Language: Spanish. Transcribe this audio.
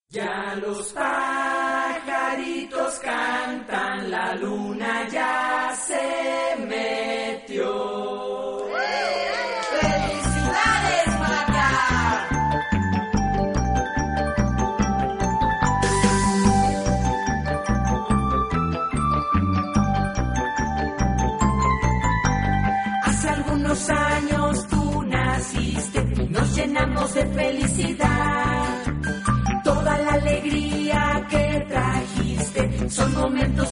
Ya los pajaritos cantan, la luna ya se metió. ¡Felicidades, Maca! Hace algunos años tú naciste y nos llenamos de felicidad. Toda la alegría que trajiste son momentos